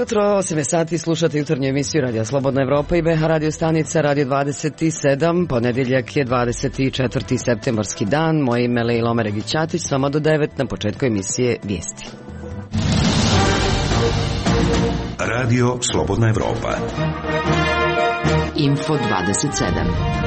jutro, 8 sati, slušate jutarnju emisiju Radio Slobodna Evropa i BH radio stanica Radio 27. Ponedjeljak je 24. septembarski dan. Moje ime je Lejla Omeregić-Ćatić, s vama do 9 na početku emisije Vijesti. Radio Slobodna Evropa. Info 27.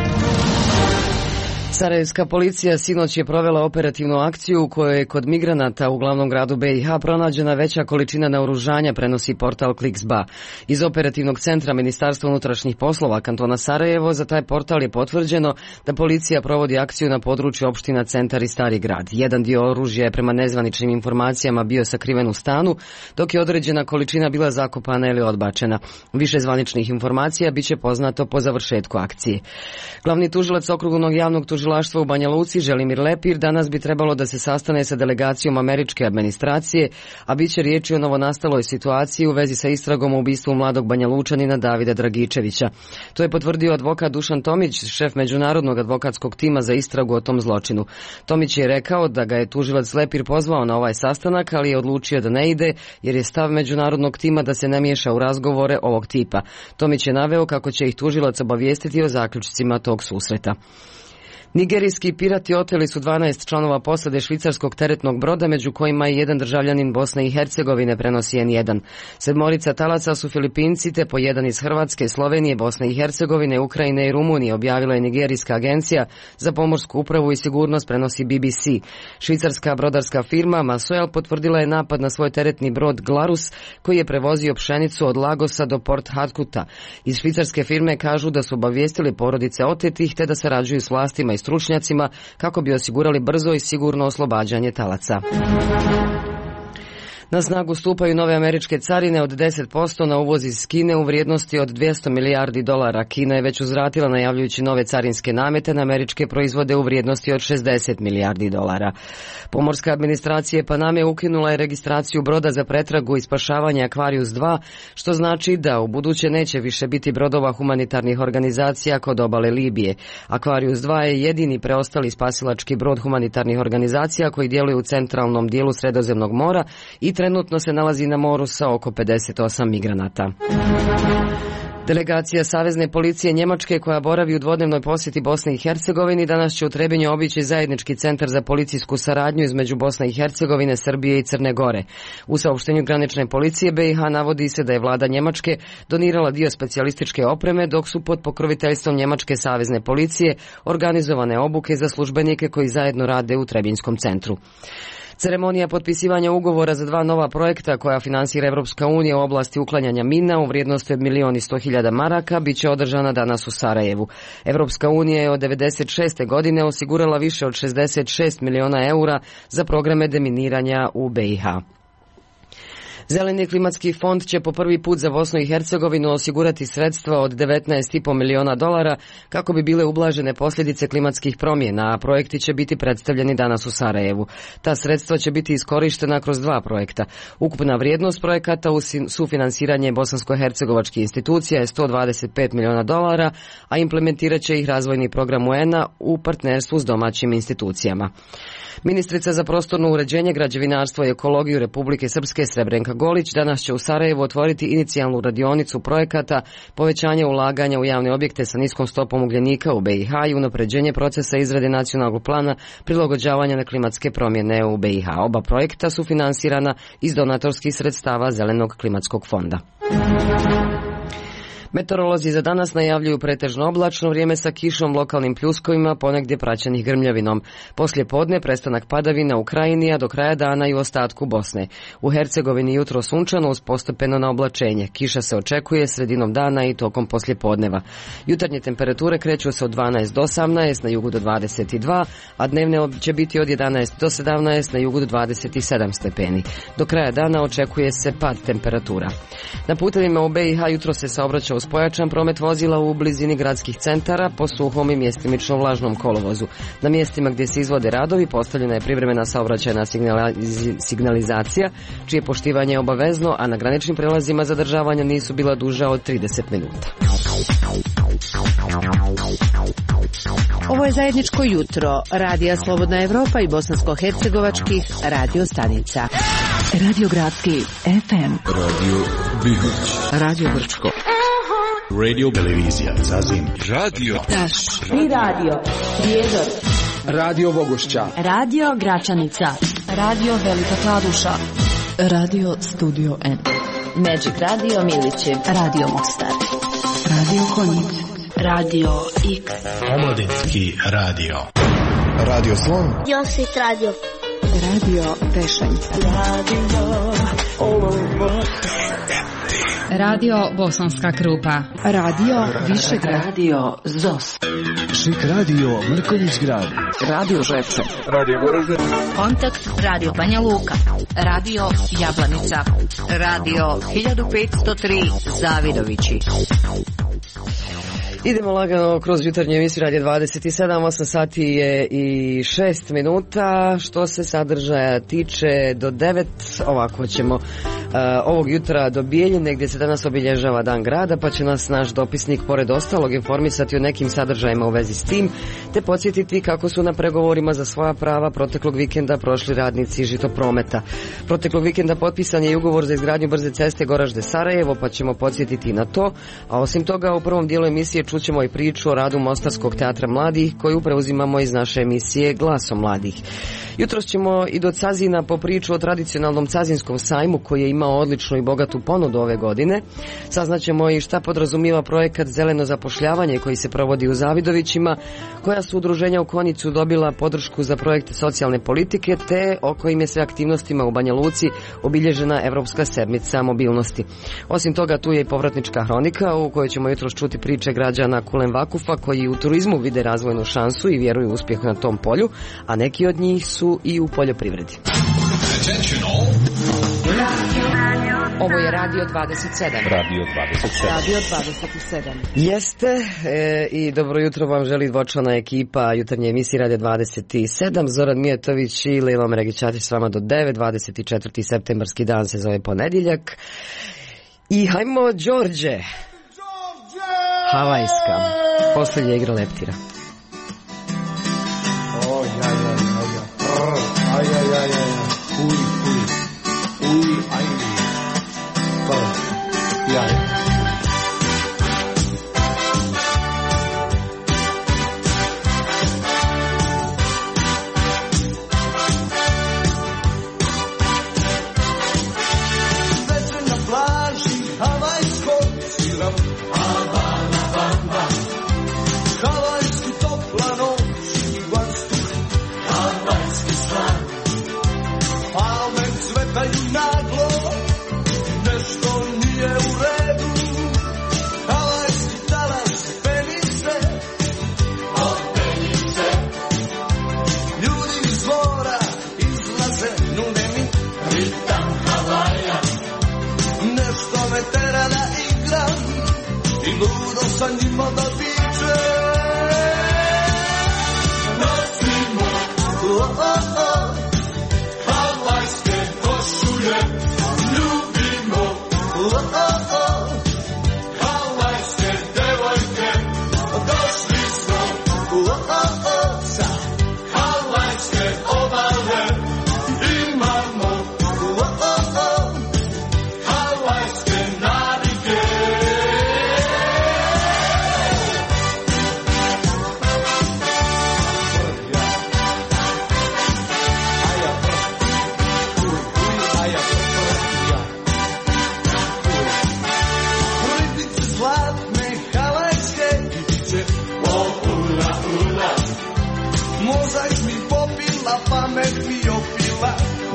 Sarajevska policija sinoć je provela operativnu akciju u kojoj je kod migranata u glavnom gradu BiH pronađena veća količina naoružanja, prenosi portal Kliks.ba. Iz operativnog centra Ministarstva unutrašnjih poslova kantona Sarajevo za taj portal je potvrđeno da policija provodi akciju na području opština Centar i Stari grad. Jedan dio oružja je prema nezvaničnim informacijama bio sakriven u stanu, dok je određena količina bila zakopana ili odbačena. Više zvaničnih informacija biće poznato po završetku akcije. Glavni tužilac Okrugnog javnog tužilaštva u Banja Luci, Želimir Lepir, danas bi trebalo da se sastane sa delegacijom američke administracije, a bit će riječi o novonastaloj situaciji u vezi sa istragom o ubistvu mladog Banja Lučanina Davida Dragičevića. To je potvrdio advokat Dušan Tomić, šef međunarodnog advokatskog tima za istragu o tom zločinu. Tomić je rekao da ga je tužilac Lepir pozvao na ovaj sastanak, ali je odlučio da ne ide, jer je stav međunarodnog tima da se ne miješa u razgovore ovog tipa. Tomić je naveo kako će ih tužilac obavijestiti o zaključcima tog susreta. Nigerijski pirati oteli su 12 članova posade švicarskog teretnog broda, među kojima je jedan državljanin Bosne i Hercegovine, prenosi N1. Sedmorica talaca su Filipinci, te po jedan iz Hrvatske, Slovenije, Bosne i Hercegovine, Ukrajine i Rumunije, objavila je nigerijska agencija za pomorsku upravu i sigurnost, prenosi BBC. Švicarska brodarska firma Masoel potvrdila je napad na svoj teretni brod Glarus, koji je prevozio pšenicu od Lagosa do Port Harcourta. Iz švicarske firme kažu da su obavijestili porodice otetih, te da sarađuju s vlastima i stručnjacima kako bi osigurali brzo i sigurno oslobađanje talaca. Na snagu stupaju nove američke carine od 10% na uvoz iz Kine u vrijednosti od $200 milijardi. Kina je već uzvratila najavljujući nove carinske namete na američke proizvode u vrijednosti od $60 milijardi. Pomorska administracija Paname ukinula je registraciju broda za pretragu i spašavanje Aquarius 2, što znači da u buduće neće više biti brodova humanitarnih organizacija kod obale Libije. Aquarius 2 je jedini preostali spasilački brod humanitarnih organizacija koji djeluje u centralnom dijelu Sredozemnog mora i trenutno se nalazi na moru sa oko 58 migranata. Delegacija Savezne policije Njemačke, koja boravi u dvodnevnoj posjeti Bosni i Hercegovini, danas će u Trebinju obići zajednički centar za policijsku saradnju između Bosne i Hercegovine, Srbije i Crne Gore. U saopštenju granične policije BiH navodi se da je vlada Njemačke donirala dio specijalističke opreme, dok su pod pokroviteljstvom Njemačke savezne policije organizovane obuke za službenike koji zajedno rade u Trebinjskom centru. Ceremonija potpisivanja ugovora za 2 nova projekta koja finansira Evropska unija u oblasti uklanjanja mina u vrijednosti od 1.100.000 maraka bit će održana danas u Sarajevu. Evropska unija je od 1996. godine osigurala više od 66 miliona eura za programe deminiranja u BiH. Zeleni klimatski fond će po prvi put za Bosnu i Hercegovinu osigurati sredstva od $19,5 miliona kako bi bile ublažene posljedice klimatskih promjena, a projekti će biti predstavljeni danas u Sarajevu. Ta sredstva će biti iskorištena kroz 2 projekta. Ukupna vrijednost projekata u sufinansiranje bosansko-hercegovačkih institucija je $125 miliona, a implementirat će ih razvojni program UN-a u partnerstvu s domaćim institucijama. Ministrica za prostorno uređenje, građevinarstvo i ekologiju Republike Srpske Srebrenka Golić danas će u Sarajevu otvoriti inicijalnu radionicu projekata povećanja ulaganja u javne objekte sa niskom stopom ugljenika u BiH i unapređenje procesa izrade nacionalnog plana prilagođavanja na klimatske promjene u BiH. Oba projekta su finansirana iz donatorskih sredstava Zelenog klimatskog fonda. Meteorolozi za danas najavljuju pretežno oblačno vrijeme sa kišom, lokalnim pljuskovima, ponegdje praćenih grmljavinom. Poslije podne prestanak padavina u Krajini, a do kraja dana i u ostatku Bosne. U Hercegovini jutro sunčano uz postepeno na oblačenje. Kiša se očekuje sredinom dana i tokom poslijepodneva. Jutarnje temperature kreću se od 12 do 18, na jugu do 22, a dnevne će biti od 11 do 17, na jugu do 27 stepeni. Do kraja dana očekuje se pad temperatura. Na putevima u BiH jutro se saobraća uz pojačan promet vozila u blizini gradskih centara po suhom i mjestimično vlažnom kolovozu. Na mjestima gdje se izvode radovi postavljena je privremena saobraćajna signalizacija, čije poštivanje je obavezno, a na graničnim prelazima zadržavanja nisu bila duža od 30 minuta. Ovo je zajedničko jutro Radija Slobodna Evropa i bosansko-hercegovačkih radio stanica. Radio Gradski FM. Radio Bihać. Radio Brčko. Radio Televizija Zazim. Radio Taš. I radio Prijedor. Radio Bogošća. Radio Gračanica. Radio Velika Kladuša. Radio Studio N. Magic Radio Milići. Radio Mostar. Radio Konjic. Radio X. Omladinski radio. Radio Slon. Josit radio. Radio Pešanica. Radio Bosanska Krupa. Radio Višegrad. Radio ZOS. Šik radio Mrkonjić Grad. Radio Žepče. Radio Goražde. Kontakt Radio Banja Luka. Radio Jablanica. Radio 1503 Zavidovići. Idemo lagano kroz jutarnju emisiju Radio 27, 8 sati je i 6 minuta. Što se sadržaja tiče do 9, ovako ćemo ovog jutra do Bijeljine gdje se danas obilježava Dan grada, pa će nas naš dopisnik pored ostalog informisati o nekim sadržajima u vezi s tim, te podsjetiti kako su na pregovorima za svoja prava proteklog vikenda prošli radnici Žitoprometa. Proteklog vikenda potpisan je ugovor za izgradnju brze ceste Goražde-Sarajevo, pa ćemo podsjetiti na to, a osim toga u prvom dijelu emisije čućemo i priču o radu Mostarskog teatra mladih koju preuzimamo iz naše emisije Glasom mladih. Jutros ćemo i do Cazina po priču o tradicionalnom Cazinskom sajmu koji je imao odličnu i bogatu ponudu ove godine. Saznaćemo i šta podrazumiva projekat Zeleno zapošljavanje koji se provodi u Zavidovićima, koja su udruženja u Konjicu dobila podršku za projekte socijalne politike, te o kojim je sve aktivnostima u Banja Luci obilježena Evropska sedmica mobilnosti. Osim toga tu je i povratnička hronika u kojoj ćemo jutros čuti priče građana Kulen Vakufa koji u turizmu vide razvojnu šansu i vjeruju u uspjeh na tom polju, a neki od njih su i u poljoprivredi. Ovo je Radio 27. Radio 27. Radio 27. Jeste i dobro jutro vam želi dvočlana ekipa jutarnje emisije Radio 27. Zoran Mijetović i Lejla Meregićati s vama do 9. 24. septembarski dan se zove ponedjeljak. I hajmo Đorđe. Havajska. Posljednja igra leptira. Sa njima da viče nosimo havajske košulje, ljubimo havajske devojke, došli smo sa havajske obale, imamo havajske navike. Pamet mi opila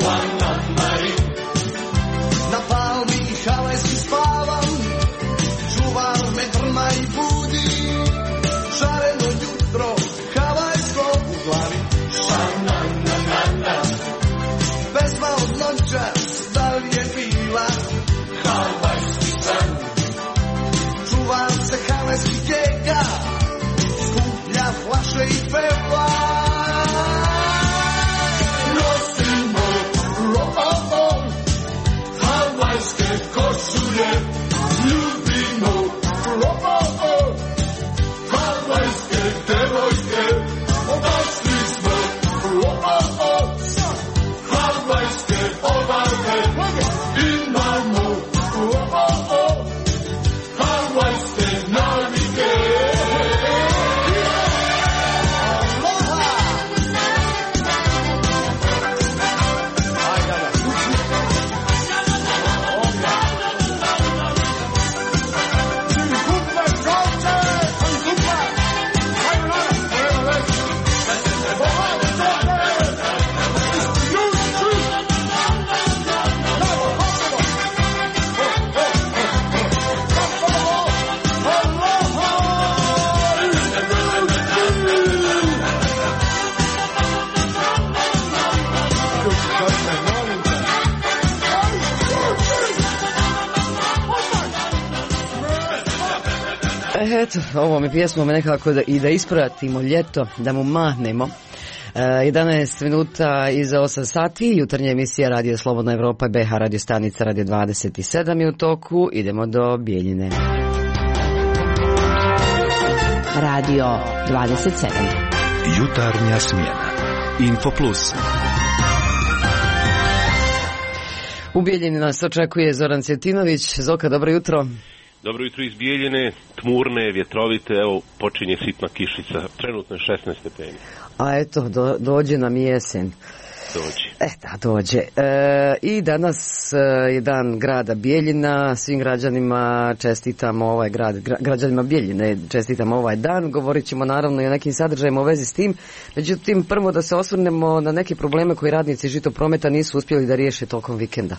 na palmi i havajski spavam, čuvar me drma i budi, šareno jutro havajsko u glavi. Pesma od noćas da li je bila havajski san, čuvar se havajski keka, skuplja flaše i peva. Havajske košulje, ljubimo Eto, ovom je pjesmom nekako da ispratimo ljeto, da mu mahnemo. 11 minuta iza 8 sati, jutarnja emisija Radio Slobodna Evropa, BH radio stanica Radio 27 je u toku, idemo do Bijeljine. Radio 27. Jutarnja smjena. Info Plus. U Bijeljini nas očekuje Zoran Cvjetinović. Zoka, dobro jutro. Dobro jutro iz Bijeljine, tmurne, vjetrovite, evo počinje sitna kišica, trenutno je 16 stepeni. A eto, dođe nam jesen. Dođe. Dođe. I danas je dan grada Bijeljina, svim građanima čestitamo ovaj građanima Bijeljine čestitamo ovaj dan, govorit ćemo naravno i o nekim sadržajima u vezi s tim, međutim prvo da se osvrnemo na neke probleme koji radnici Žitoprometa nisu uspjeli da riješe tokom vikenda.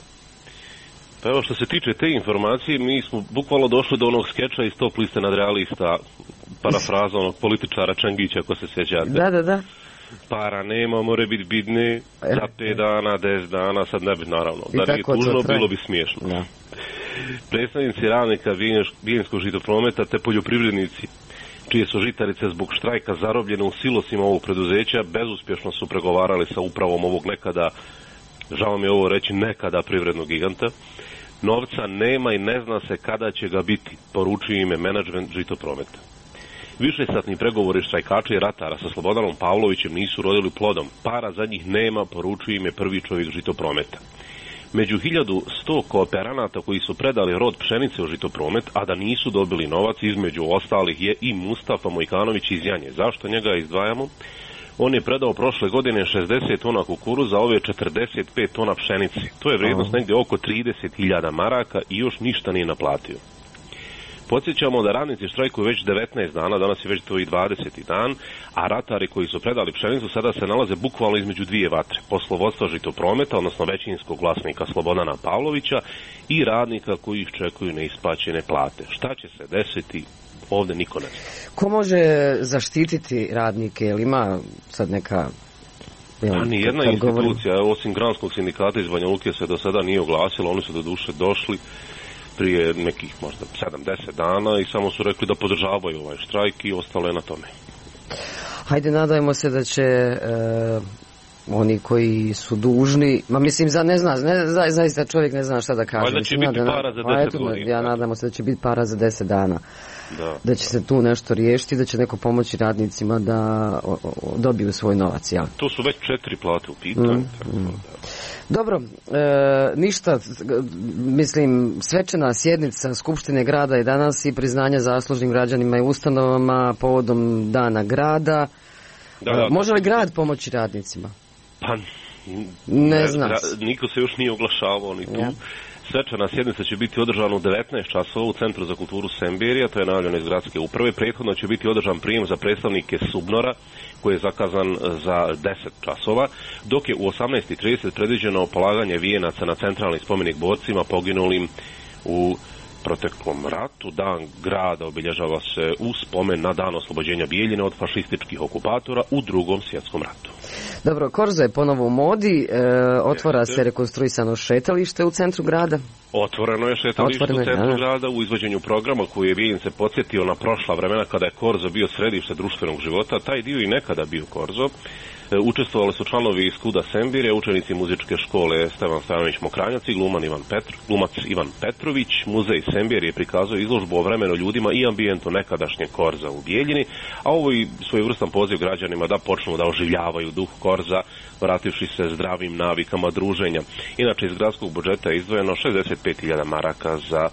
Pa evo što se tiče te informacije, mi smo bukvalno došli do onog skeča iz Top liste nadrealista, parafraza onog političara Čangića, ako se sjećate. Da. Para nema, more biti bidne, za 5 dana, 10 dana, sad ne bi naravno. I da nije tužno, bilo bi smiješno. Da. Predstavnici radnika Bijeljinskog Žitoprometa te poljoprivrednici, čije su žitarice zbog štrajka zarobljene u silosima ovog preduzeća, bezuspješno su pregovarali sa upravom ovog nekada, žao mi je ovo reći, nekada privrednog giganta. Novca nema i ne zna se kada će ga biti, poručuje ime menadžment Žitoprometa. Višesatni pregovori štrajkača i ratara sa Slobodanom Pavlovićem nisu rodili plodom. Para za njih nema, poručuje ime prvi čovjek Žitoprometa. Među 1100 kooperanata koji su predali rod pšenice u Žitopromet, a da nisu dobili novac, između ostalih je i Mustafa Mojkanović iz Janje. Zašto njega izdvajamo? On je predao prošle godine 60 tona kukuruza, ove 45 tona pšenice. To je vrijednost negdje oko 30.000 maraka i još ništa nije naplatio. Podsjećamo da radnici štrajkuju već 19 dana, danas je već to i 20. dan, a ratari koji su predali pšenicu sada se nalaze bukvalno između dvije vatre. Poslovodstva Žitoprometa, odnosno većinskog vlasnika Slobodana Pavlovića i radnika koji iščekuju neisplaćene plate. Šta će se desiti? Ovdje niko ne zna. Ko može zaštititi radnike? Ili ima sad neka... Nijedna institucija, osim Granskog sindikata iz Banja Luke, se do sada nije oglasila. Oni su do duše došli prije nekih možda 7-10 dana i samo su rekli da podržavaju ovaj štrajk i ostalo je na tome. Hajde, nadajmo se da će oni koji su dužni, mislim, zaista čovjek ne zna šta da kaže. Da će biti para za 10 godina. Ja nadamo se da će biti para za 10 dana. Da će se tu nešto riješiti, da će neko pomoći radnicima da dobiju svoj novac. Ja. To su već 4 plate u pitanju. Dobro, ništa, mislim, svečana sjednica Skupštine grada je danas i priznanje zaslužnim građanima i ustanovama povodom dana grada. Može li grad pomoći radnicima? Pa, ne znam. Niko se još nije oglašavao ni tu. Ja. Svečana sjednica će biti održana u 19 časova u Centru za kulturu Semberija, to je najavljeno iz gradske uprave. Prethodno će biti održan prijem za predstavnike Subnora, koji je zakazan za 10 časova, dok je u 18:30 predviđeno polaganje vijenaca na centralni spomenik borcima poginulim u proteklom ratu. Dan grada obilježava se u spomen na dan oslobođenja Bijeljine od fašističkih okupatora u Drugom svjetskom ratu. Dobro, Korzo je ponovo u modi, otvara se rekonstruisano šetalište u centru grada. Otvoreno je šetalište u centru grada u izvođenju programa koji je Bijeljin se podsjetio na prošla vremena kada je Korzo bio središte društvenog života. Taj dio i nekada bio Korzo. Učestvovali su članovi iz KUD-a Sembire, učenici muzičke škole Stevan Stojanović Mokranjac i glumac Ivan Petrović. Muzej Sembir je prikazao izložbu o vremenu, ljudima i ambijentu nekadašnjeg Korza u Bijeljini, a ovo i svojevrstan poziv građanima da počnu da oživljavaju duh Korza, vrativši se zdravim navikama druženja. Inače, iz gradskog budžeta je izdvojeno 65.000 maraka za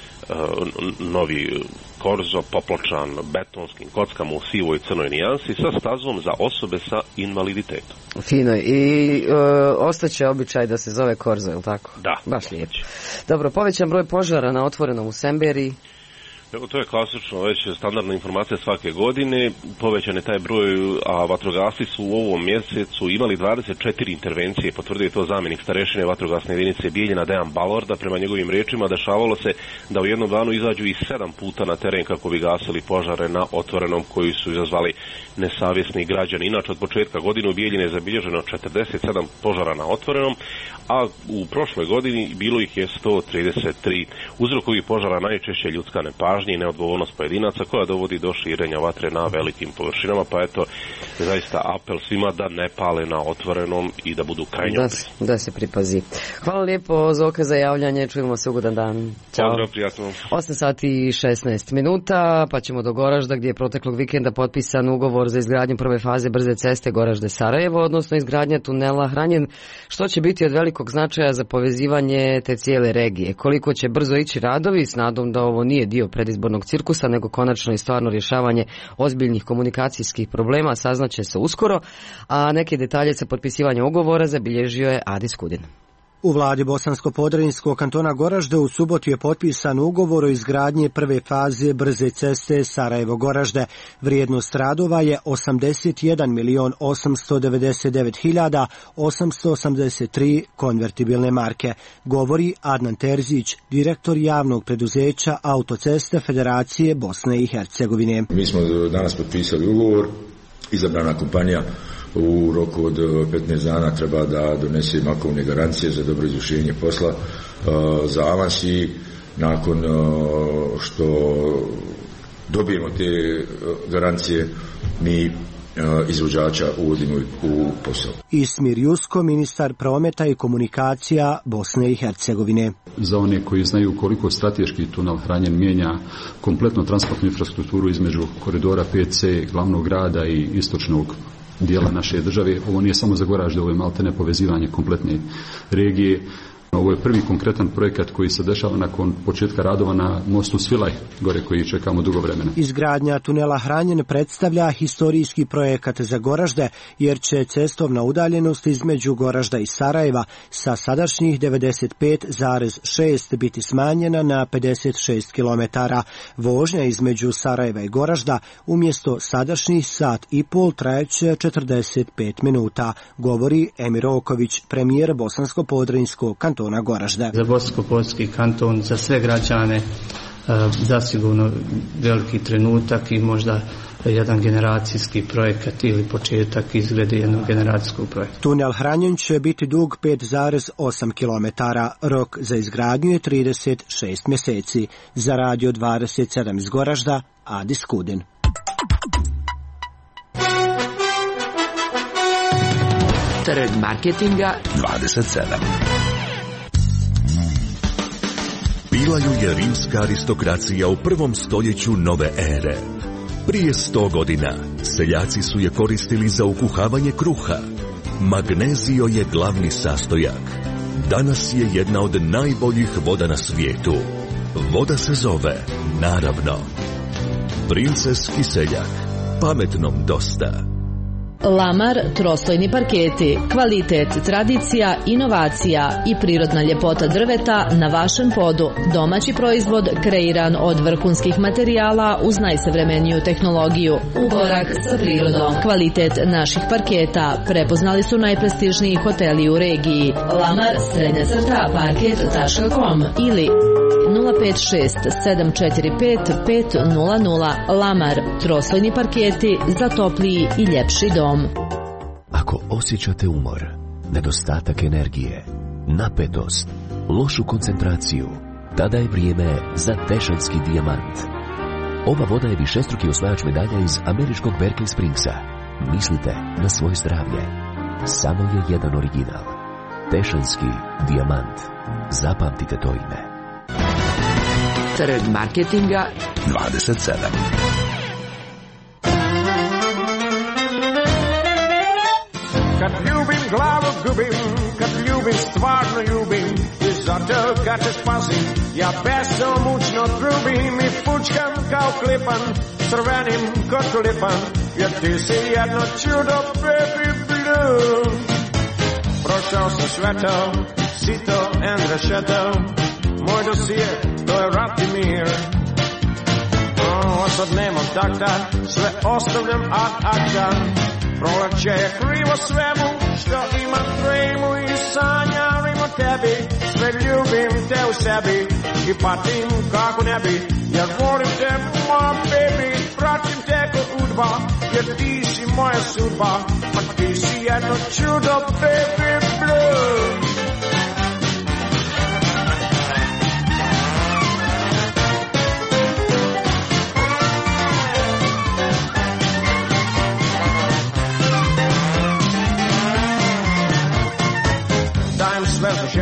novi Korzo, popločan betonskim kockama u sivoj i crnoj nijansi sa stazom za osobe sa invaliditetom. Fino. I ostaće običaj da se zove Korzo, je li tako? Da. Baš lijepo. Dobro, povećan broj požara na otvorenom u Semberiji. Evo, to je klasično već standardna informacija svake godine. Povećan je taj broj, a vatrogasci su u ovom mjesecu imali 24 intervencije. Potvrdio je to zamjenik starešine vatrogasne jedinice Bijeljina Dejan Balorda. Prema njegovim riječima dešavalo se da u jednom danu izađu i 7 puta na teren kako bi gasili požare na otvorenom koji su izazvali nesavjesni građani. Inače, od početka godine u Bijeljini je zabilježeno 47 požara na otvorenom, a u prošloj godini bilo ih je 133. Uzrok ovih požara najčešće ljudska nepažnja, nekažnje i neodgovornost pojedinaca koja dovodi do širenja vatre na velikim površinama, pa eto, zaista apel svima da ne pale na otvorenom i da budu krajnje oprezni. Da se pripazi. Hvala lijepo Zoka za javljanje, čujemo se, ugodan dan. Ćao. Pozdrav, prijatno. 8 sati i 16 minuta, pa ćemo do Goražda gdje je proteklog vikenda potpisan ugovor za izgradnju prve faze brze ceste Goražde-Sarajevo, odnosno izgradnja tunela Hranjen, što će biti od velikog značaja za povezivanje te cijele regije. Koliko će brzo ići radovi, s nadom da ovo nije dio predizbornog cirkusa, nego konačno i stvarno rješavanje ozbiljnih komunikacijskih problema, saznaće se uskoro, a neke detalje sa potpisivanja ugovora zabilježio je Adis Kudin. U vladi Bosansko-Podrinjskog kantona Goražde u subotu je potpisan ugovor o izgradnji prve faze brze ceste Sarajevo-Goražde. Vrijednost radova je 81.899.883 konvertibilne marke, govori Adnan Terzić, direktor javnog preduzeća Autoceste Federacije Bosne i Hercegovine. Mi smo danas potpisali ugovor, izabrana kompanija u roku od 15 dana treba da donese makovne garancije za dobro izvršenje posla, za avans i nakon što dobijemo te garancije mi izvođača uvodimo u posao. Ismir Jusko, ministar prometa i komunikacija Bosne i Hercegovine. Za one koji znaju koliko strateški tunel Hranjen mijenja kompletnu transportnu infrastrukturu između koridora 5C glavnog grada i istočnog dijela naše države, ovo nije samo za Goražde, ovo je maltene povezivanje kompletne regije. Ovo je prvi konkretan projekat koji se dešava nakon početka radova na mostu Svilaj, gore koji čekamo dugo vremena. Izgradnja tunela Hranjen predstavlja historijski projekat za Goražde, jer će cestovna udaljenost između Goražda i Sarajeva sa sadašnjih 95,6 biti smanjena na 56 km. Vožnja između Sarajeva i Goražda umjesto sadašnjih sat i pol trajeće 45 minuta, govori Emir Oković, premijer Bosansko-Podrinjskog kantona Goražde. Za Bosansko-Podrinjski kanton, za sve građane, zasigurno veliki trenutak i možda jedan generacijski projekat ili početak izglede jednog generacijskog projekta. Tunel Hranjen će biti dug 5,8 km. Rok za izgradnju je 36 mjeseci. Za Radio 27 iz Goražda, Adis Kudin. Trg marketinga 27. Bila ju je rimska aristokracija u prvom stoljeću nove ere. Prije 100 godina seljaci su je koristili za ukuhavanje kruha. Magnezio je glavni sastojak. Danas je jedna od najboljih voda na svijetu. Voda se zove, naravno, Princeski seljak. Pametnom dosta. Lamar troslojni parketi, kvalitet, tradicija, inovacija i prirodna ljepota drveta na vašem podu. Domaći proizvod kreiran od vrhunskih materijala uz najsavremeniju tehnologiju. U korak sa prirodom. Kvalitet naših parketa prepoznali su najprestižniji hoteli u regiji. Lamar _parket.com ili 056 745 500. Lamar troslojni parketi za topliji i ljepši dom. Ako osjećate umor, nedostatak energije, napetost, lošu koncentraciju, tada je vrijeme za Tešanski dijamant. Ova voda je višestruki osvajač medalja iz američkog Berkeley Springsa. Mislite na svoje zdravlje. Samo je jedan original. Tešanski dijamant. Zapamtite to ime. Trg marketinga 27. Kad ljubim glavu gubim, kad ljubim stvarno ljubim, i zato kad te spasim, ja besomučno trubim i fučkam kao klipan, crvenim ko tulipan, jer ti si jedno čudo, baby blue. Prošao sam sveto, sito and rešeto, moj dosije, to je Ratimir. Sad nemam takta, sve ostavljam ad acta. Proleće je krivo svemu što imam tremu i sanjarim o tebi. Sve ljubim te u sebi i patim kako ne bi, jer volim te, moja baby. Pratim te kod udba, jer ti si moja sudba, a ti si jedno čudo, baby blue.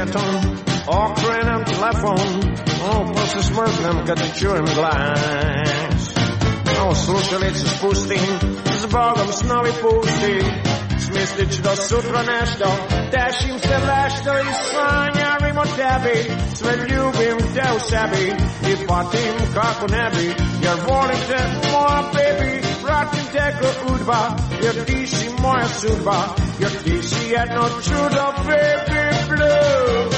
cigarettom, okrenem telefon, posle smrknem kad ti čujem glas. Slušalicu spustim, s Bogom snovi pustim, smislit ću do sutra nešto, tešim se vešto i sanjarim o tebi, sve ljubim te u sebi i patim kako ne bi, jer volim te moja baby, pratim te ko udba, jer ti si moja sudba, jer ti si jedno čudo, baby blue.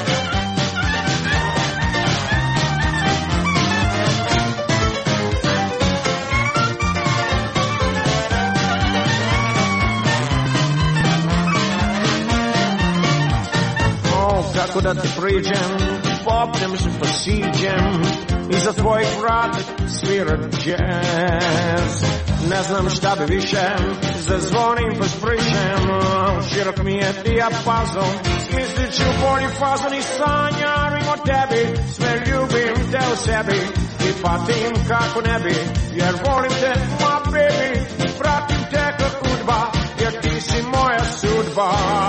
Kako da ti priđem, popnem se posiđem, iza tvojih vrata svira jazz. Ne znam šta bi više, zazvonim pa spričem, širok mi je dijapazon, smislit ću bolji fazon i sanjarim o tebi, sve ljubim te u sebi i patim kako ne bi, jer volim te my baby, pratim te kao udba, jer ti si moja sudba.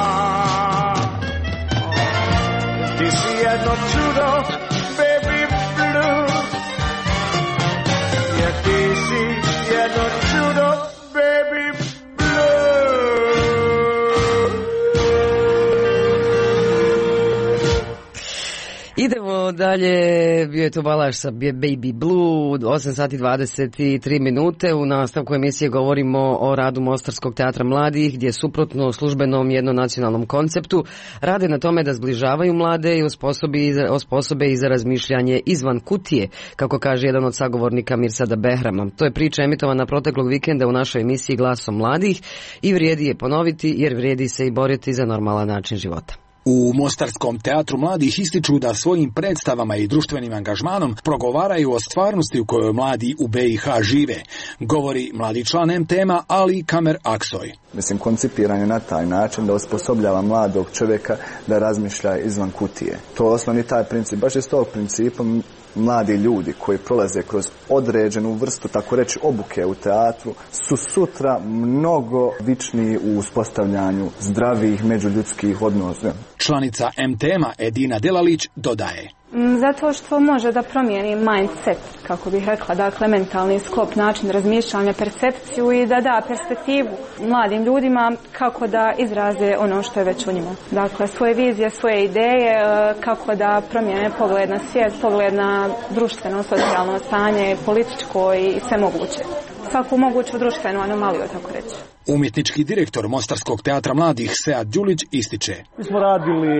Ti si jedno čudo, baby blue. Jer ti si jedno čudo, baby blue. Idemo dalje, bio je to Balaš sa Baby Blue, 8 sati 23 minute. U nastavku emisije govorimo o radu Mostarskog teatra mladih, gdje suprotno službenom jednonacionalnom konceptu rade na tome da zbližavaju mlade i osposobe i za razmišljanje izvan kutije, kako kaže jedan od sagovornika Mirsada Behrama. To je priča emitovana proteklog vikenda u našoj emisiji Glasom mladih i vrijedi je ponoviti jer vrijedi se i boriti za normalan način života. U Mostarskom teatru mladih ističu da svojim predstavama i društvenim angažmanom progovaraju o stvarnosti u kojoj mladi u BiH žive, govori mladi član MTM-a Ali Kamer Aksoy. Mislim, koncipiran je na taj način da osposobljava mladog čovjeka da razmišlja izvan kutije. To je osnovni taj princip. Baš iz tog principa mladi ljudi koji prolaze kroz određenu vrstu, tako reći, obuke u teatru, su sutra mnogo vičniji u uspostavljanju zdravih međuljudskih odnosa. Članica MTM-a Edina Delalić dodaje. Zato što može da promijeni mindset, kako bih rekla, dakle mentalni sklop, način razmišljanja, percepciju i da da perspektivu mladim ljudima kako da izraze ono što je već u njima. Dakle, svoje vizije, svoje ideje, kako da promijene pogled na svijet, pogled na društveno, socijalno stanje, političko i sve moguće. Svaku moguću društvenu anomaliju, tako reći. Umjetnički direktor Mostarskog teatra mladih Sead Đulić ističe. Mi smo radili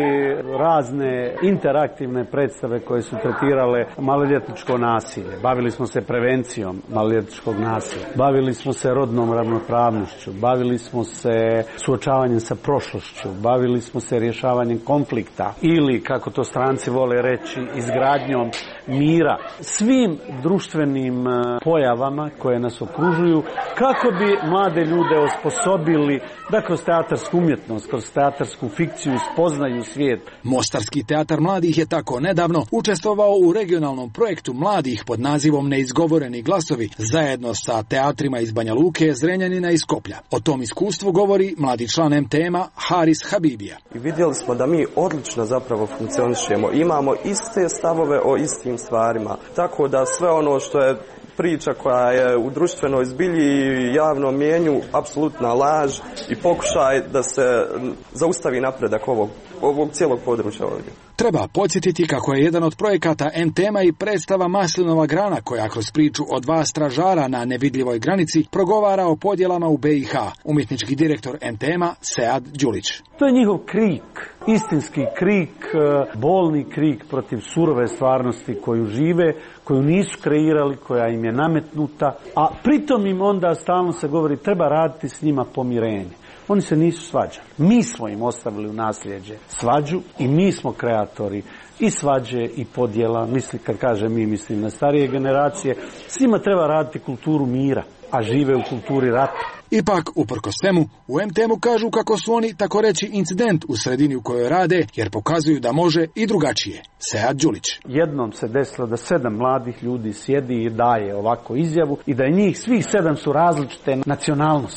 razne interaktivne predstave koje su tretirale maloljetničko nasilje. Bavili smo se prevencijom maloljetničkog nasilja. Bavili smo se rodnom ravnopravnošću. Bavili smo se suočavanjem sa prošlošću. Bavili smo se rješavanjem konflikta. Ili, kako to stranci vole reći, izgradnjom mira. Svim društvenim pojavama koje nas okružuju, kako bi mlade ljude osposobili da kroz teatarsku umjetnost, kroz teatarsku fikciju spoznaju svijet. Mostarski teatar mladih je tako nedavno učestvovao u regionalnom projektu mladih pod nazivom Neizgovoreni glasovi zajedno sa teatrima iz Banja Luke, Zrenjanina i Skoplja. O tom iskustvu govori mladi član MTM-a Haris Habibija. I vidjeli smo da mi odlično zapravo funkcionišemo, imamo iste stavove o istim stvarima, tako da sve ono što je priča koja je u društvenoj zbilji i javnom mijenju apsolutna laž i pokušaj da se zaustavi napredak ovog cijelog područja ovdje. Treba podsjetiti kako je jedan od projekata MTM-a i predstava Maslinova grana koja kroz priču o dva stražara na nevidljivoj granici progovara o podjelama u BiH. Umjetnički direktor MTM-a Sead Đulić. To je njihov krik, istinski krik, bolni krik protiv surove stvarnosti koju žive, koju nisu kreirali, koja im je nametnuta, a pritom im onda stalno se govori treba raditi s njima pomirenje. Oni se nisu svađali. Mi smo im ostavili u nasljeđe svađu i mi smo kreatori i svađe i podjela. Kad kažem mi, mislim na starije generacije. S njima treba raditi kulturu mira, a žive u kulturi rata. Ipak, uprkos svemu, u MTM-u kažu kako su oni, tako reći, incident u sredini u kojoj rade, jer pokazuju da može i drugačije. Sead Đulić. Jednom se desilo da 7 mladih ljudi sjedi i daje ovako izjavu i da je njih svih 7 su različite nacionalnosti.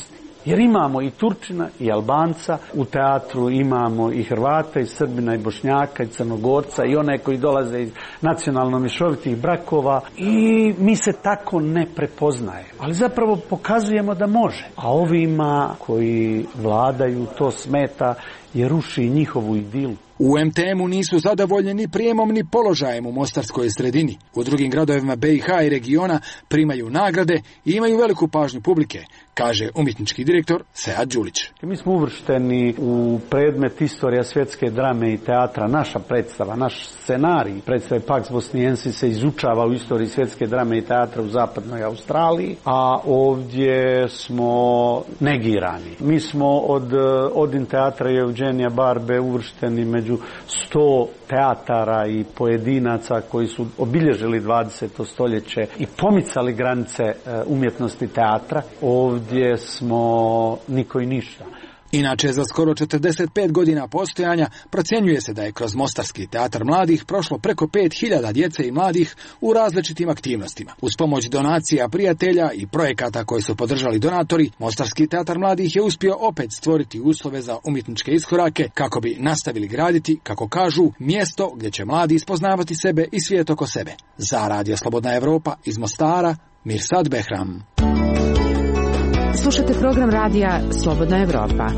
Jer imamo i Turčina i Albanca, u teatru imamo i Hrvata i Srbina i Bošnjaka i Crnogorca i one koji dolaze iz nacionalno mješovitih brakova i mi se tako ne prepoznajemo. Ali zapravo pokazujemo da može. A ovima koji vladaju to smeta jer ruši njihovu idilu. U MTM-u nisu zadovoljni ni prijemom ni položajem u mostarskoj sredini. U drugim gradovima BiH i regiona primaju nagrade i imaju veliku pažnju publike, kaže umjetnički direktor Sead Đulić. Mi smo uvršteni u predmet istorija svjetske drame i teatra. Naša predstava, naš scenarij predstave Pax Bosniensis se izučava u istoriji svjetske drame i teatra u zapadnoj Australiji, a ovdje smo negirani. Mi smo od Odin teatra i Eugenija Barbe uvršteni među 100 teatara i pojedinaca koji su obilježili 20. stoljeće i pomicali granice umjetnosti teatra. Ovdje smo niko i ništa. Inače, za skoro 45 godina postojanja procjenjuje se da je kroz Mostarski teatar mladih prošlo preko 5000 djece i mladih u različitim aktivnostima. Uz pomoć donacija prijatelja i projekata koje su podržali donatori, Mostarski teatar mladih je uspio opet stvoriti uslove za umjetničke iskorake kako bi nastavili graditi, kako kažu, mjesto gdje će mladi ispoznavati sebe i svijet oko sebe. Za Radio Slobodna Evropa iz Mostara, Mirsad Behram. Slušajte program radija Slobodna Evropa.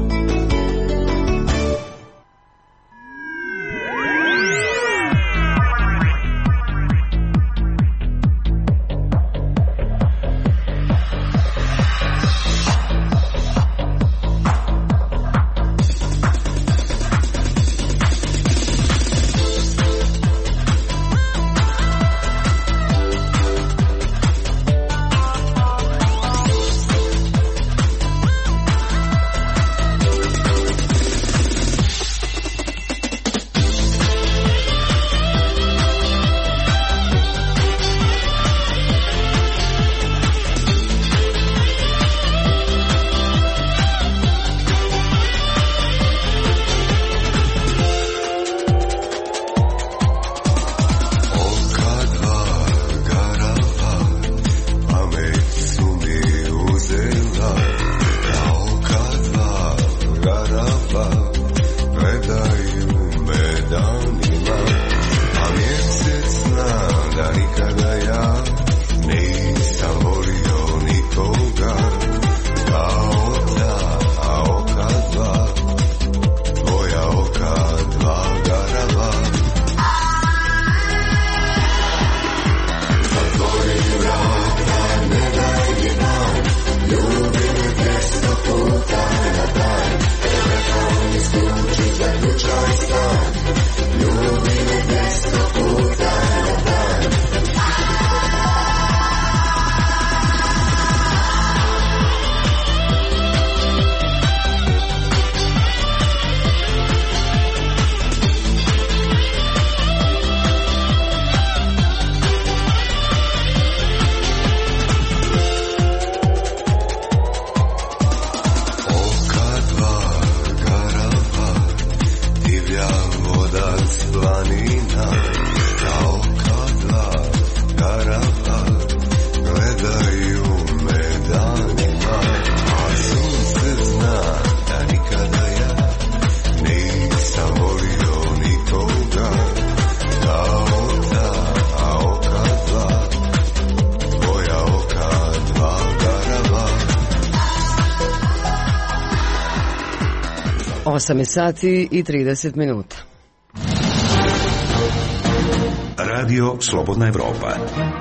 Osam sati i 30 minuta. Radio Slobodna Evropa.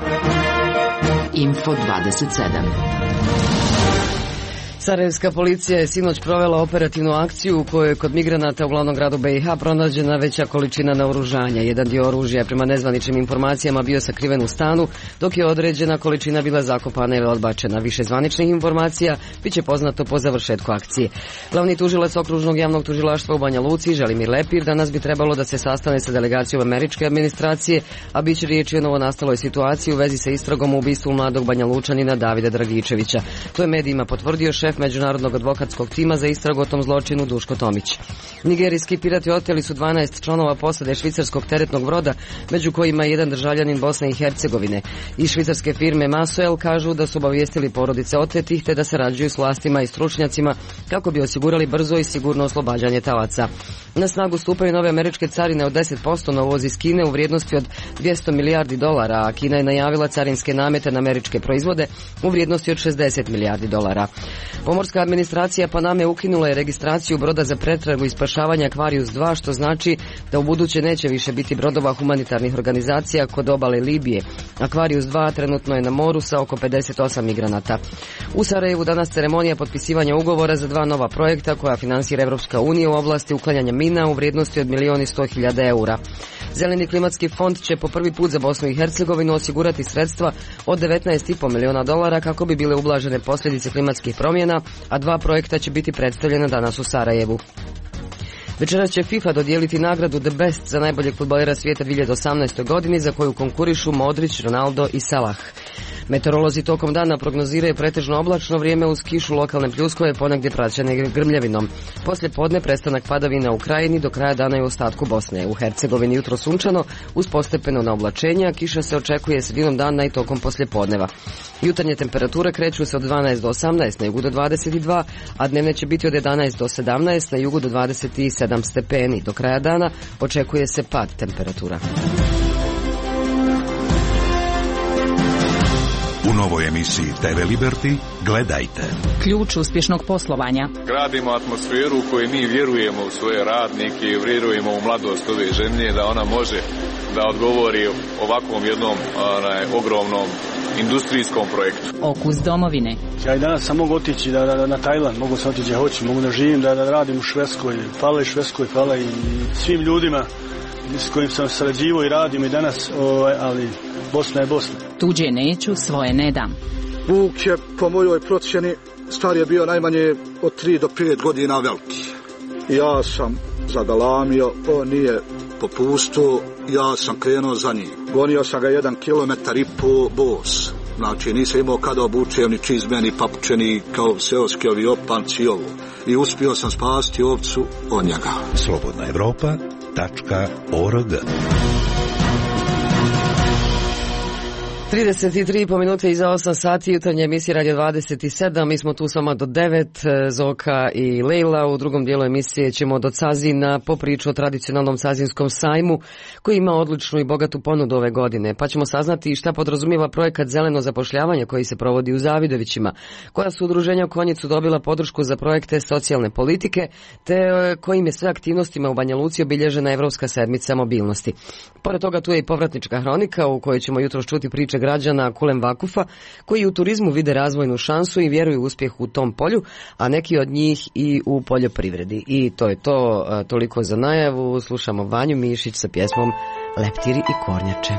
Info 27. Sarajevska policija je sinoć provela operativnu akciju u kojoj je kod migranata u glavnom gradu BiH pronađena veća količina naoružanja. Jedan dio oružja je prema nezvaničnim informacijama bio sakriven u stanu, dok je određena količina bila zakopana ili odbačena. Više zvaničnih informacija biće poznato po završetku akcije. Glavni tužilac okružnog javnog tužilaštva u Banja Luci, Želimir Lepir, danas bi trebalo da se sastane sa delegacijom američke administracije, a biće riječi o novonastaloj situaciji u vezi sa istragom u ubistvu mladog Banja Lučanina Davida Dragičevića. To je medijima potvrdio šef šef međunarodnog advokatskog tima za istragu o tom zločinu Duško Tomić. Nigerijski pirati oteli su 12 članova posade švicarskog teretnog broda, među kojima je jedan državljanin Bosne i Hercegovine. Iz švicarske firme Masoel kažu da su obavijestili porodice otetih te da sarađuju s vlastima i stručnjacima kako bi osigurali brzo i sigurno oslobađanje talaca. Na snagu stupaju nove američke carine od 10% na uvoz iz Kine u vrijednosti od $200 milijardi, a Kina je najavila carinske namete na američke proizvode u vrijednosti od $60 milijardi. Pomorska administracija Paname ukinula je registraciju broda za pretragu i spašavanje Aquarius 2, što znači da u buduće neće više biti brodova humanitarnih organizacija kod obale Libije. Aquarius 2 trenutno je na moru sa oko 58 migranata. U Sarajevu danas ceremonija potpisivanja ugovora za 2 nova projekta koja finansira Evropska unija u oblasti uklanjanja mina u vrijednosti od €1.100.000. Zeleni klimatski fond će po prvi put za Bosnu i Hercegovinu osigurati sredstva od $19,5 miliona kako bi bile ublažene posljedice klimatskih promjena, a 2 projekta će biti predstavljena danas u Sarajevu. Večeras će FIFA dodijeliti nagradu The Best za najboljeg fudbalera svijeta 2018. godini za koju konkurišu Modrić, Ronaldo i Salah. Meteorolozi tokom dana prognoziraju pretežno oblačno vrijeme uz kišu, lokalne pljuskove, ponegdje praćene grmljavinom. Poslije podne prestanak padavina u Krajini, do kraja dana i u ostatku Bosne. U Hercegovini jutro sunčano uz postepeno na oblačenje, a kiša se očekuje sredinom dana i tokom poslijepodneva. Jutarnje temperature kreću se od 12 do 18, na jugu do 22, a dnevne će biti od 11 do 17, na jugu do 27 stepeni. Do kraja dana očekuje se pad temperatura. U novoj emisiji TV Liberty gledajte. Ključ uspješnog poslovanja. Gradimo atmosferu u kojoj mi vjerujemo u svoje radnike i vjerujemo u mladost ove zemlje, da ona može da odgovori ovakvom jednom ogromnom industrijskom projektu. Okus domovine. Ja i danas sam mogu otići na Tajland, mogu sam otići gdje hoću, mogu da živim, da radim u Švedskoj. Hvala i Švedskoj, hvala i svim ljudima s kojim sam sarađivao i radim i danas, ali Bosna je Bosna. Tuđe neću, svoje ne dam. Vuk je, po mojoj procjeni, star je bio najmanje od 3 do 5 godina veliki. Ja sam zagalamio, on nije popustio, ja sam krenuo za njim. Gonio sam ga 1,5 kilometar bos. Znači, nisam imao kada obučem ni čizme, ni papuče, ni kao seoski ovi opanci i ovo. I uspio sam spasti ovcu od njega. Slobodnaevropa.org 33,5 minute iza 8 sati, jutarnje emisije Radio 27, mi smo tu samo do 9, Zoka i Lejla. U drugom dijelu emisije ćemo do Cazina po priču o tradicionalnom Cazinskom sajmu koji ima odličnu i bogatu ponudu ove godine, pa ćemo saznati šta podrazumijeva projekat Zeleno zapošljavanje koji se provodi u Zavidovićima, koja su udruženja u Konjicu dobila podršku za projekte socijalne politike, te kojim je sve aktivnostima u Banja Luci obilježena Evropska sedmica mobilnosti. Pored toga tu je i povratnička hronika u kojoj ćemo jutros čuti priče građana Kulem Vakufa koji u turizmu vide razvojnu šansu i vjeruju u uspjeh u tom polju, a neki od njih i u poljoprivredi. I to je to, toliko za najavu. Slušamo Vanju Mišić sa pjesmom Leptiri i kornjače.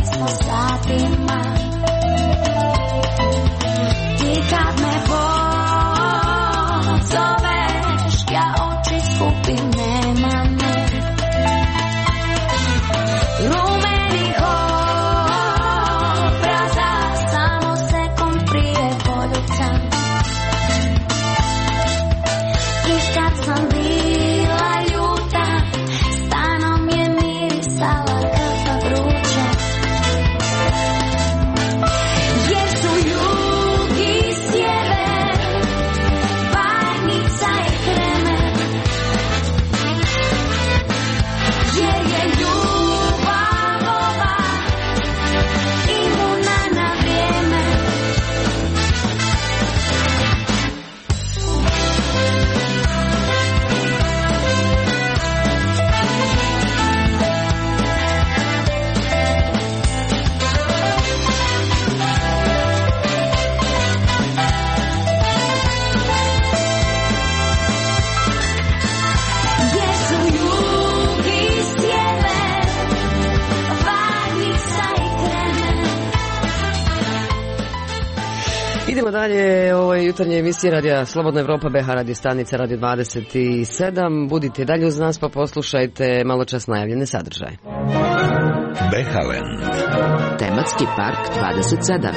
Ti kad me dalje u ovoj jutarnjoj emisiji Radija Slobodna Evropa, BH radio stanica Radio 27. Budite dalje uz nas pa poslušajte malo čas najavljene sadržaje. Behaven. Tematski park 27.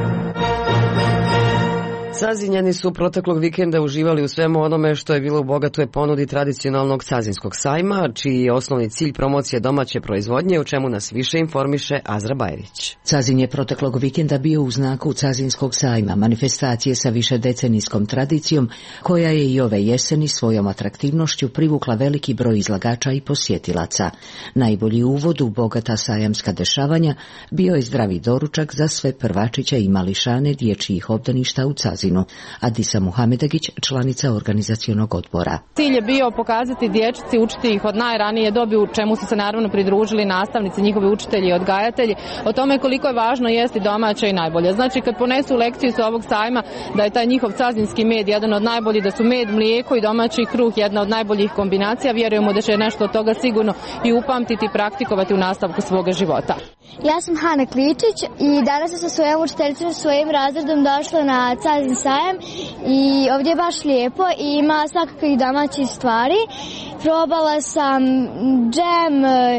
Cazinjani su proteklog vikenda uživali u svemu onome što je bilo u bogatoj ponudi tradicionalnog Cazinskog sajma, čiji je osnovni cilj promocija domaće proizvodnje, u čemu nas više informiše Azra Bajrić. Cazin je proteklog vikenda bio u znaku Cazinskog sajma, manifestacije sa višedecenijskom tradicijom, koja je i ove jeseni svojom atraktivnošću privukla veliki broj izlagača i posjetilaca. Najbolji uvod u bogata sajamska dešavanja bio je zdravi doručak za sve prvačiće i mališane dječjih obdaništa u Cazinu. Adisa Muhamedagić, članica organizacionog odbora. Cilj je bio pokazati dječci, učiti ih od najranije dobi, u čemu su se naravno pridružili nastavnici, njihovi učitelji i odgajatelji, o tome koliko je važno jesti domaće i najbolje. Znači kad ponesu lekciju sa ovog sajma da je taj njihov cazinski med jedan od najboljih, da su med, mlijeko i domaći kruh jedna od najboljih kombinacija, vjerujemo da će nešto od toga sigurno i upamtiti i praktikovati u nastavku svoga života. Ja sam Hana Kličić i danas sam sa svojom učiteljicom, svojim razredom došla na Cazin sajam i ovdje je baš lijepo i ima svakakvih domaćih stvari. Probala sam džem,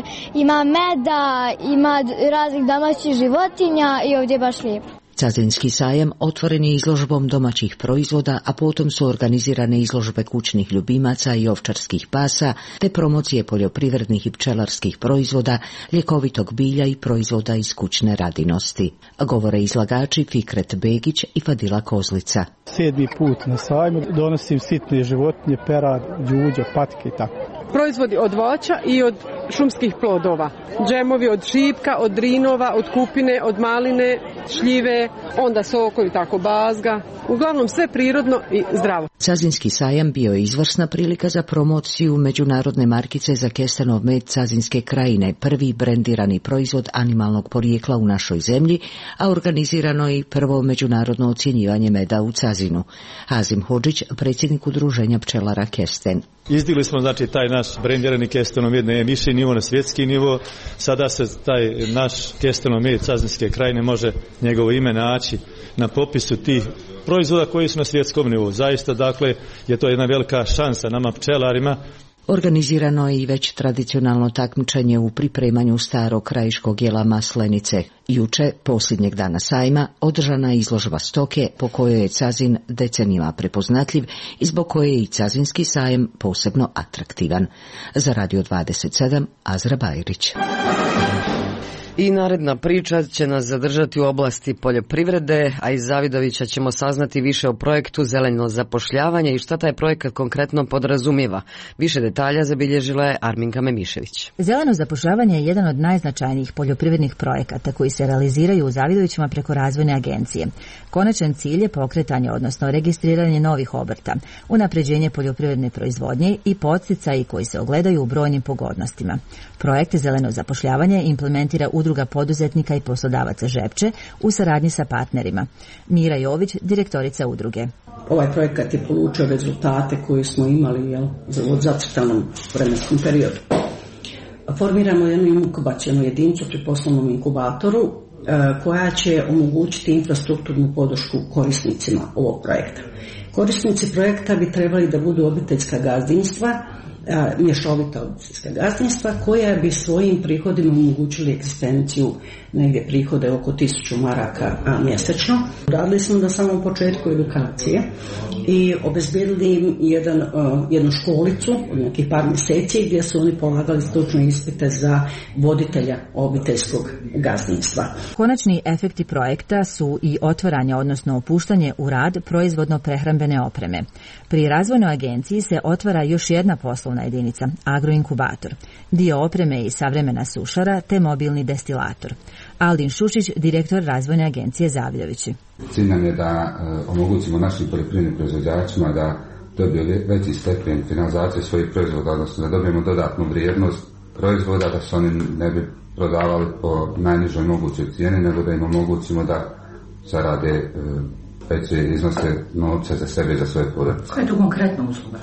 ima meda, ima raznih domaćih životinja i ovdje je baš lijepo. Cazinski sajam otvoren je izložbom domaćih proizvoda, a potom su organizirane izložbe kućnih ljubimaca i ovčarskih pasa, te promocije poljoprivrednih i pčelarskih proizvoda, ljekovitog bilja i proizvoda iz kućne radinosti. Govore izlagači Fikret Begić i Fadila Kozlica. 7. put na sajmu, donosim sitne životinje, perad, đuđe, patke i tako. Proizvodi od voća i od šumskih plodova. Džemovi od šipka, od drinova, od kupine, od maline, šljive, onda sokovi, tako bazga. Uglavnom sve prirodno i zdravo. Cazinski sajam bio je izvrsna prilika za promociju međunarodne markice za kestenov med Cazinske krajine, prvi brendirani proizvod animalnog porijekla u našoj zemlji, a organizirano je i prvo međunarodno ocjenjivanje meda u Cazinu. Hazim Hodžić, predsjednik udruženja pčelara Kesten. Izdigli smo znači taj naš brendirani kestenov med na viši nivo, na svjetski nivo. Sada se taj naš kestenov med Cazinske krajine može njegovo ime naći na popisu tih proizvoda koji su na svjetskom nivou. Zaista, dakle, je to jedna velika šansa nama pčelarima. Organizirano je i već tradicionalno takmičenje u pripremanju starog krajiškog jela maslenice. Juče, posljednjeg dana sajma, održana je izložba stoke po kojoj je Cazin decenijama prepoznatljiv i zbog koje je i Cazinski sajem posebno atraktivan. Za Radio 27, Azra Bajrić. I naredna priča će nas zadržati u oblasti poljoprivrede, a iz Zavidovića ćemo saznati više o projektu Zeleno zapošljavanje i šta taj projekat konkretno podrazumijeva. Više detalja zabilježila je Arminka Memišević. Zeleno zapošljavanje je jedan od najznačajnijih poljoprivrednih projekata koji se realiziraju u Zavidovićima preko razvojne agencije. Konačan cilj je pokretanje, odnosno registriranje novih obrta, unapređenje poljoprivredne proizvodnje i podsticaji koji se ogledaju u brojnim pogodnostima. Projekt Zeleno zapošljavanje implementira Udruga poduzetnika i poslodavaca Žepče u saradnji sa partnerima. Mira Jović, direktorica udruge. Ovaj projekat je polučio rezultate koje smo imali u zacrtanom vremenskom periodu. Formiramo jednu inkubacionu jedinicu pri poslovnom inkubatoru koja će omogućiti infrastrukturnu podršku korisnicima ovog projekta. Korisnici projekta bi trebali da budu obiteljska gazdinstva, mješovita obiteljska gazdinstva koja bi svojim prihodima omogućili egzistenciju, negdje prihode oko 1000 maraka mjesečno. Radili smo na samom početku edukacije i obezbedili im jednu školicu od nekih par mjeseci gdje su oni polagali stručne ispite za voditelja obiteljskog gazdinstva. Konačni efekti projekta su i otvaranje, odnosno opuštanje u rad proizvodno-prehrambene opreme. Pri razvojnoj agenciji se otvara još jedna poslovna jedinica, agroinkubator, dio opreme i savremena sušara te mobilni destilator. Aldin Šušić, direktor razvojne agencije Zavidovići. Cilj nam je da omogućimo našim poljoprivrednim proizvođačima da dobiju veći stepen finalizacije svojih proizvoda, odnosno da dobijemo dodatnu vrijednost proizvoda, da se oni ne bi prodavali po najnižoj mogućoj cijeni, nego da im omogućimo da zarade veće iznose novca za sebe i za svoje porodice. Koja je to konkretna usluga?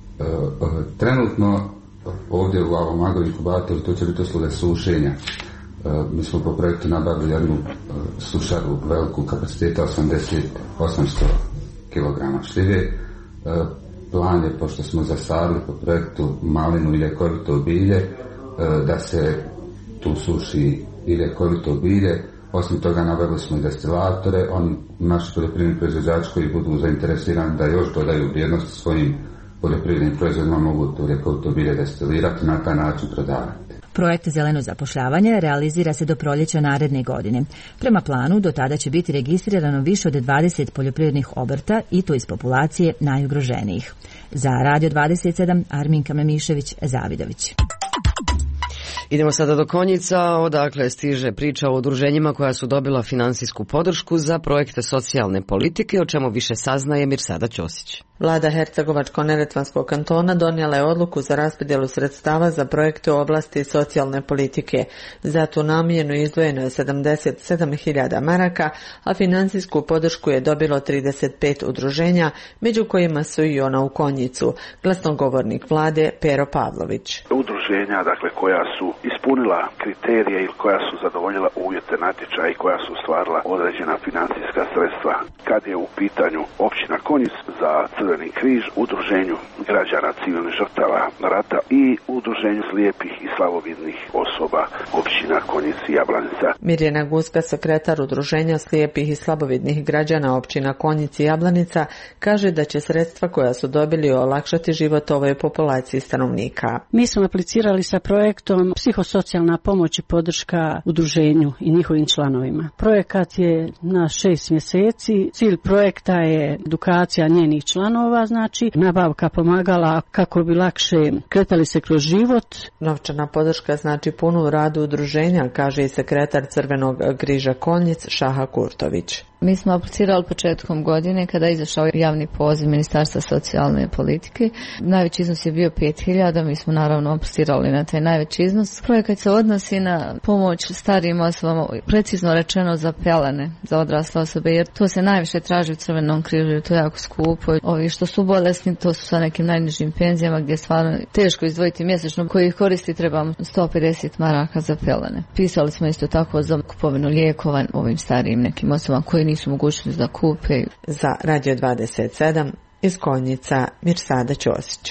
Trenutno ovdje u ovom agroinkubatoru to će biti usluge sušenja Mi smo po projektu nabavili jednu sušaru veliku kapaciteta 800 kg šljive. Plan je, pošto smo zasadili po projektu malinu i ljekovito bilje, da se tu suši i ljekovito bilje. Osim toga nabavili smo i destilatore. Oni naši poljoprivredni proizvođači koji budu zainteresirani da još dodaju vrijednost svojim poljoprivrednim proizvodima mogu to ljekovito bilje destilirati i na taj način prodavati. Projekt Zeleno zapošljavanje realizira se do proljeća naredne godine. Prema planu, do tada će biti registrirano više od 20 poljoprivrednih obrta i to iz populacije najugroženijih. Za Radio 27, Arminka Memišević, Zavidović. Idemo sada do Konjica, odakle stiže priča o udruženjima koja su dobila finansijsku podršku za projekte socijalne politike, o čemu više saznaje Mirsada Ćosić. Vlada Hercegovačko-neretvanskog kantona donijela je odluku za raspodjelu sredstava za projekte u oblasti socijalne politike. Za tu namjenu izdvojeno je 77.000 maraka, a financijsku podršku je dobilo 35 udruženja, među kojima su i ona u Konjicu. Glasnogovornik vlade Pero Pavlović. Udruženja, dakle, koja su ispunila kriterije ili koja su zadovoljila uvjete natječaja i koja su ostvarila određena financijska sredstva. Kad je u pitanju općina Konjic za Crveni križ, udruženju građana civilnih žrtava rata i udruženju slijepih i slabovidnih osoba općina Konjic i Jablanica. Mirjana Guska, sekretar udruženja slijepih i slabovidnih građana općina Konjic i Jablanica, kaže da će sredstva koja su dobili olakšati život ovoj populaciji stanovnika. Mi smo aplicirali sa projektom psihosocijalna pomoć i podrška udruženju i njihovim članovima. Projekat je na 6 mjeseci. Cilj projekta je edukacija njenih članova, znači nabavka pomagala kako bi lakše kretali se kroz život. Novčana podrška znači punu radu udruženja, kaže i sekretar Crvenog križa Konjic Šaha Kurtović. Mi smo aplicirali početkom godine kada je izašao javni poziv Ministarstva socijalne politike. Najveći iznos je bio 5.000, mi smo naravno aplicirali na taj najveći iznos. Projekat se odnosi na pomoć starijim osobama, precizno rečeno za pelene, za odrasle osobe, jer to se najviše traži u Crvenom križu, to je jako skupo. Ovi što su bolesni, to su sa nekim najnižim penzijama gdje je stvarno teško izdvojiti mjesečno, koji ih koristi trebamo 150 maraka za pelene. Pisali smo isto tako za kupovinu lijekova ovim starijim nekim osobama koji nisu mogućnosti da kupe. Za Radio 27 iz Konjica Mirsada Ćosić.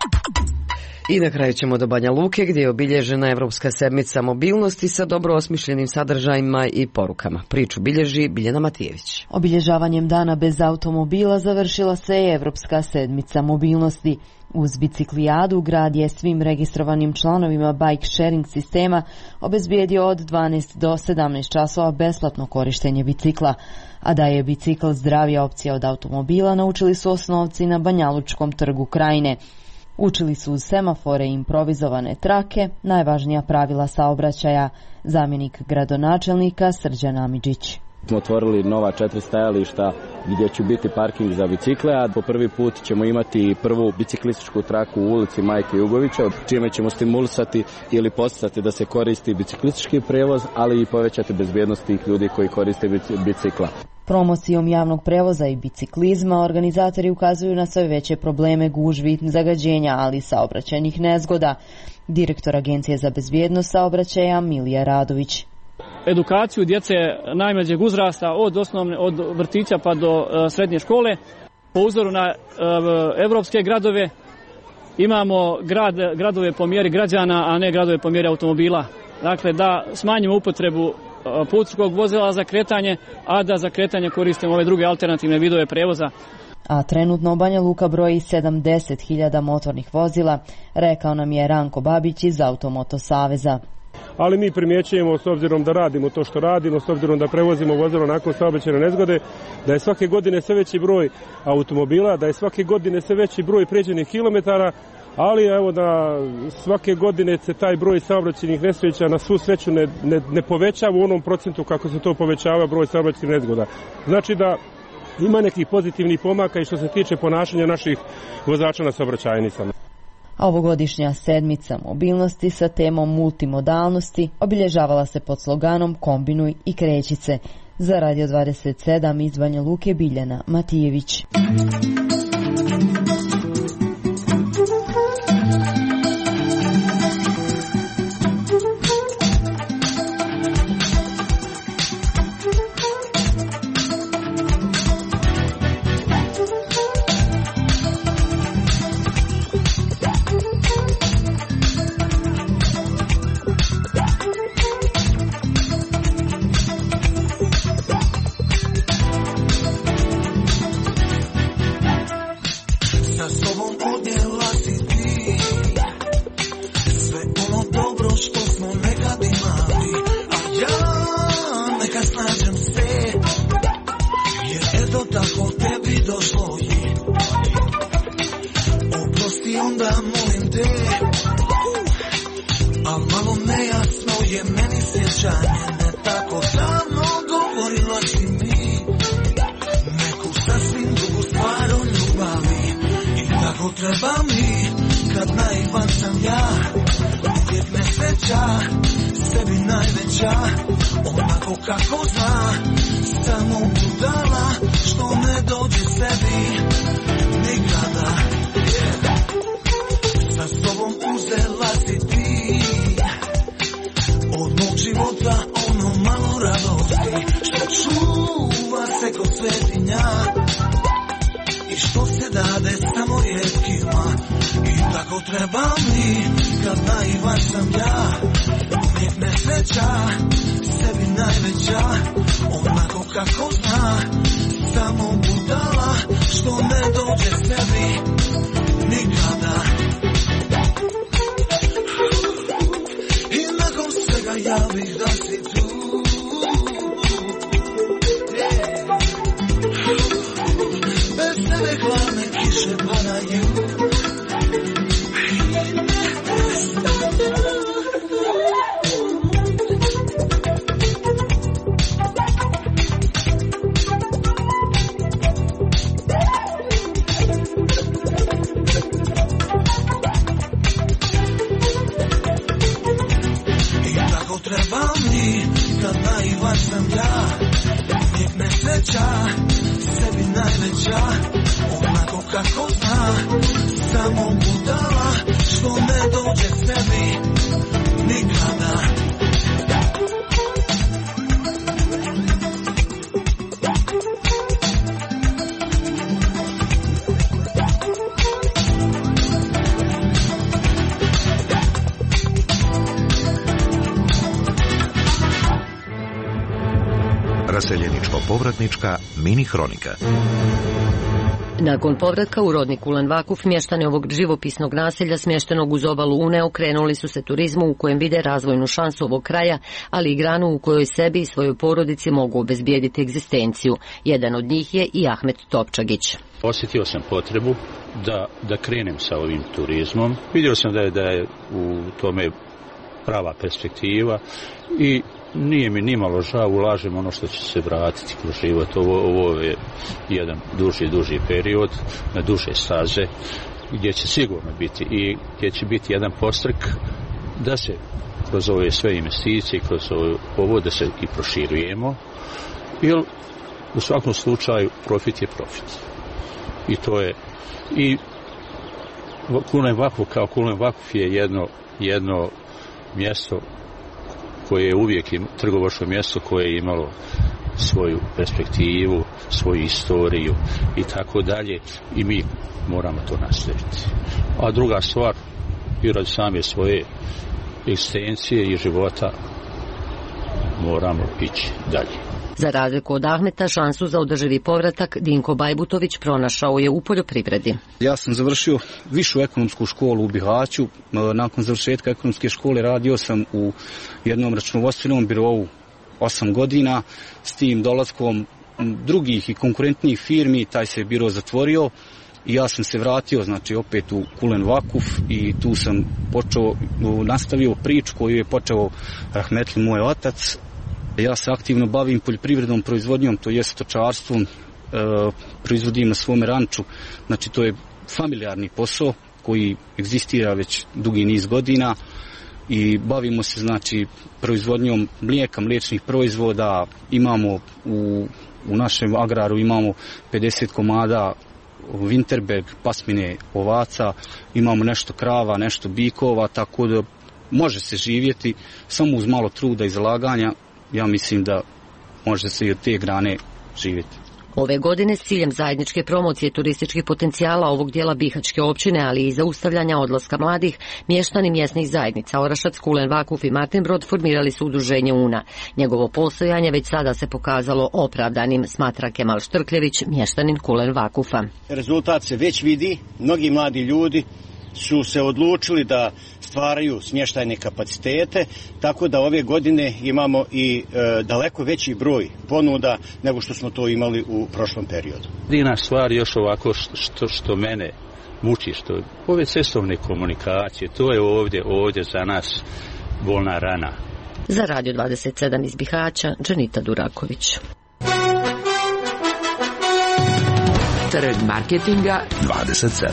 I na kraju ćemo do Banja Luke gdje je obilježena Evropska sedmica mobilnosti sa dobro osmišljenim sadržajima i porukama. Priču bilježi Biljana Matijević. Obilježavanjem dana bez automobila završila se je Evropska sedmica mobilnosti. Uz biciklijadu grad je svim registrovanim članovima bike sharing sistema obezbijedio od 12 do 17 časova besplatno korištenje bicikla. A da je bicikl zdravija opcija od automobila naučili su osnovci na Banjalučkom trgu Krajine. Učili su uz semafore i improvizovane trake, najvažnija pravila saobraćaja, zamjenik gradonačelnika Srđan Amidžić. Smo otvorili nova 4 stajališta gdje će biti parking za bicikle, a po prvi put ćemo imati prvu biciklističku traku u ulici Majke Jugovića, čime ćemo stimulisati ili podsticati da se koristi biciklistički prevoz, ali i povećati bezbjednost tih ljudi koji koriste bicikla. Promocijom javnog prevoza i biciklizma organizatori ukazuju na sve veće probleme gužvi, zagađenja, ali i saobraćajnih nezgoda. Direktor Agencije za bezbjednost saobraćaja Milija Radović. Edukaciju djece najmlađeg uzrasta od vrtića pa do srednje škole. Po uzoru na evropske gradove imamo gradove po mjeri građana, a ne gradove po mjeri automobila. Dakle, da smanjimo upotrebu putničkog vozila za kretanje, a da za kretanje koristimo ove druge alternativne vidove prevoza. A trenutno Banja Luka broji 70.000 motornih vozila, rekao nam je Ranko Babić iz Automoto Saveza. Ali mi primjećujemo, s obzirom da radimo to što radimo, s obzirom da prevozimo vozilo nakon saobraćajne nezgode, da je svake godine sve veći broj automobila, da je svake godine sve veći broj pređenih kilometara, ali evo da svake godine se taj broj saobraćajnih nesreća na svu sreću ne povećava u onom procentu kako se to povećava broj saobraćajnih nezgoda. Znači da ima nekih pozitivnih pomaka i što se tiče ponašanja naših vozača na saobraćajnicama. A ovogodišnja sedmica mobilnosti sa temom multimodalnosti obilježavala se pod sloganom Kombinuj i kreći se. Za Radio 27 iz Banja Luke Biljana Matijević. sobom odnijela si ti sve ono dobro što smo nekad imali, a ja nekad snađem se, jer eto tako tebi došlo je. Oprosti onda molim te, a malo nejasno je meni sjećanje, ne tako davno govorila si mi neku sasvim drugu stvar o ljubavi. I tako treba mi, kad naivan sam ja, uvijek nesreća, sebi najveća, onako kako zna, samo budala, što ne dođe sebi nikada. Sa sobom uzela si ti od mog života ono malo radosti, što čuva se kod svetinja i što se dade samo rijetkima. I tako treba mi, kad naivan sam ja, uvijek nesreća, sebi najveća, onako kako zna, samo budala, što ne dođe sebi nikada. I nakon svega ja bih da si tu, bez tebe hladne kiše padaju. Treba mi, kad naivan sam ja, uvijek nesreća, sebi najveća, onako kako zna, samo budala, što ne dođe sebi nikada. Raseljeničko-povratnička mini hronika. Nakon povratka u rodni Kulen Vakuf, mještani ovog živopisnog naselja smještenog uz obalu Une okrenuli su se turizmu u kojem vide razvojnu šansu ovog kraja, ali i granu u kojoj sebi i svojoj porodici mogu obezbijediti egzistenciju. Jedan od njih je i Ahmet Topčagić. Osjetio sam potrebu da krenem sa ovim turizmom. Vidio sam da je u tome prava perspektiva i nije mi nimalo žao, ulažem ono što će se vratiti kroz život. Ovo je jedan duži period, na duže staze, gdje će sigurno biti i gdje će biti jedan podstrek da se kroz ove sve investicije, kroz ovo da se i proširujemo, jer u svakom slučaju profit je profit. I to je, i Kulen Vakuf kao Kulen Vakuf je jedno mjesto koje je uvijek trgovačko mjesto koje je imalo svoju perspektivu, svoju istoriju i tako dalje, i mi moramo to nastaviti. A druga stvar, i radi same svoje egzistencije i života moramo ići dalje. Za razliku od Ahmeta, šansu za održivi povratak Dinko Bajbutović pronašao je u poljoprivredi. Ja sam završio višu ekonomsku školu u Bihaću. Nakon završetka ekonomske škole radio sam u jednom računovodstvenom birou 8 godina. S tim dolaskom drugih i konkurentnijih firmi taj se biro zatvorio i ja sam se vratio, znači opet u Kulen Vakuf, i tu sam nastavio priču koju je počeo rahmetli moj otac. Ja se aktivno bavim poljoprivrednom proizvodnjom, to je stočarstvom, proizvodim na svome ranču, znači to je familijarni posao koji egzistira već dugi niz godina i bavimo se znači proizvodnjom mlijeka, mliječnih proizvoda. Imamo u našem agraru imamo 50 komada Winterberg pasmine ovaca, imamo nešto krava, nešto bikova, tako da može se živjeti samo uz malo truda i zalaganja. Ja mislim da može se i od te grane živjeti. Ove godine s ciljem zajedničke promocije turističkih potencijala ovog dijela bihaćke općine, ali i zaustavljanja odlaska mladih, mještani mjesnih zajednica Orašac, Kulen Vakuf i Martin Brod formirali su udruženje Una. Njegovo postojanje već sada se pokazalo opravdanim, smatra Kemal Štrkljević, mještanin Kulen Vakufa. Rezultat se već vidi, mnogi mladi ljudi su se odlučili da stvaraju smještajne kapacitete, tako da ove godine imamo i daleko veći broj ponuda nego što smo to imali u prošlom periodu. Jedina stvar još ovako što mene muči, što ove cestovne komunikacije, to je ovdje za nas bolna rana. Za Radio 27 iz Bihaća, Dženita Duraković. Trg marketinga 27.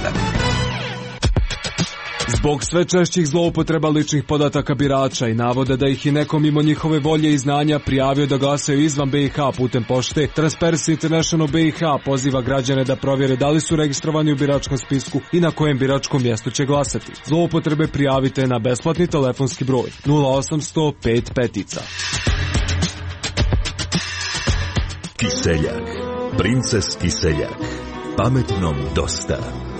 Zbog sve češćih zloupotreba ličnih podataka birača i navode da ih i neko mimo njihove volje i znanja prijavio da glasaju izvan BiH putem pošte, Transparency International BiH poziva građane da provjere da li su registrovani u biračkom spisku i na kojem biračkom mjestu će glasati. Zloupotrebe prijavite na besplatni telefonski broj 0800 5 5. Kiseljak, princes Kiseljak, pametnom dosta.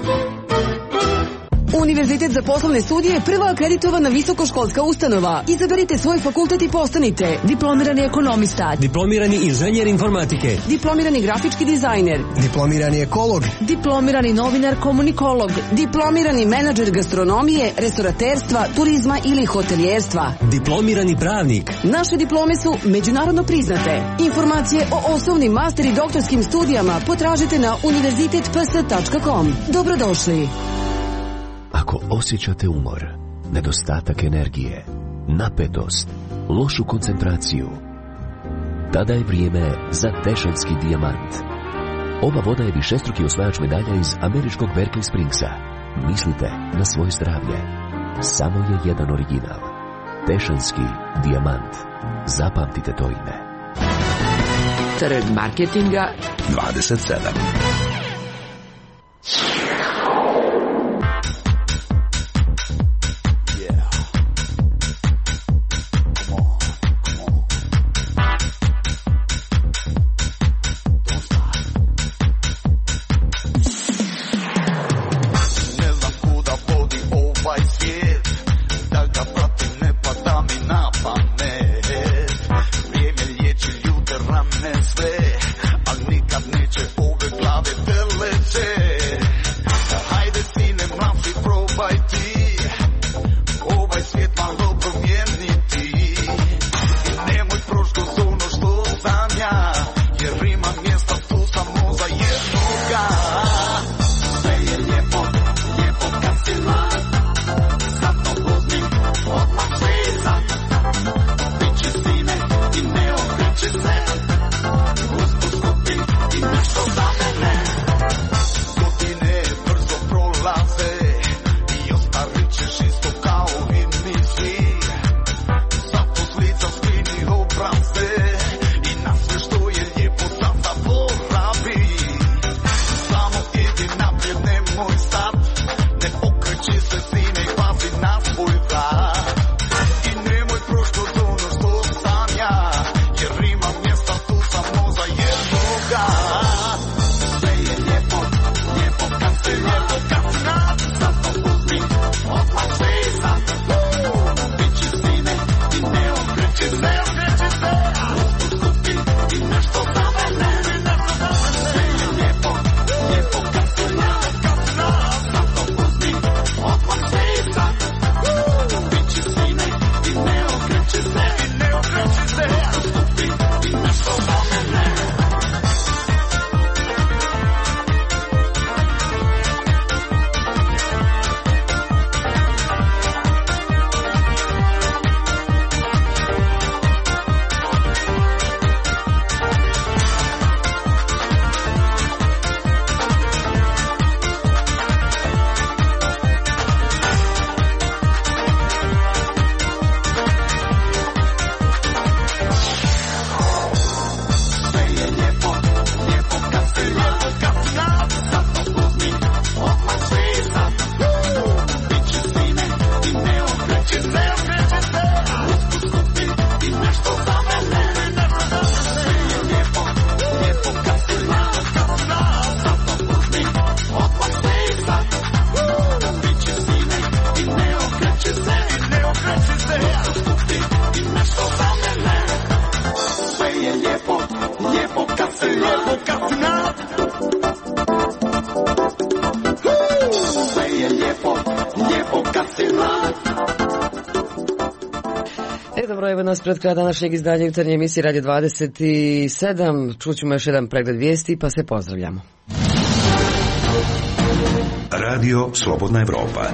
Univerzitet za poslovne studije je prva akreditovana visokoškolska ustanova. Izaberite svoj fakultet i postanite diplomirani ekonomista, diplomirani inženjer informatike, diplomirani grafički dizajner, diplomirani ekolog, diplomirani novinar komunikolog, diplomirani menadžer gastronomije, restoraterstva, turizma ili hotelijerstva, diplomirani pravnik. Naše diplome su međunarodno priznate. Informacije o osnovnim, master i doktorskim studijama potražite na univerzitetps.com. Dobrodošli. Ako osjećate umor, nedostatak energije, napetost, lošu koncentraciju, tada je vrijeme za Tešanski dijamant. Ova voda je višestruki osvajač medalja iz američkog Berkeley Springsa. Mislite na svoje zdravlje. Samo je jedan original. Tešanski dijamant. Zapamtite to ime. Trg marketinga 27. Sve, ali nikad neće ove glave evo nas pred kraja današnjeg izdanja jutarnje emisije Radio 27. Čućemo još jedan pregled vijesti, pa se pozdravljamo. Radio Slobodna Evropa.